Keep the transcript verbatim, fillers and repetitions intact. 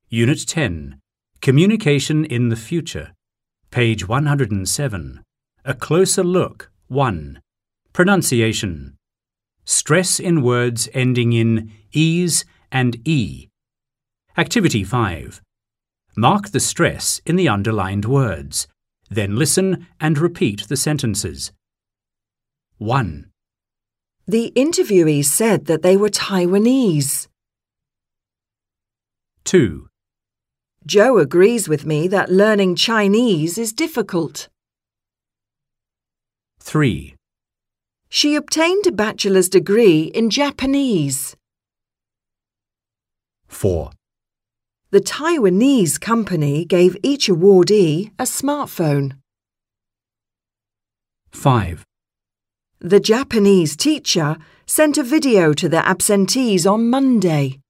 Unit ten, Communication in the Future. Page one hundred seven. A Closer Look, one. Pronunciation. Stress in words ending in "-ese" and "e". Activity five. Mark the stress in the underlined words. Then listen and repeat the sentences. one. The interviewees said that they were Taiwanese. two. Joe agrees with me that learning Chinese is difficult. three. She obtained a bachelor's degree in Japanese. four. The Taiwanese company gave each awardee a smartphone. five. The Japanese teacher sent a video to the absentees on Monday.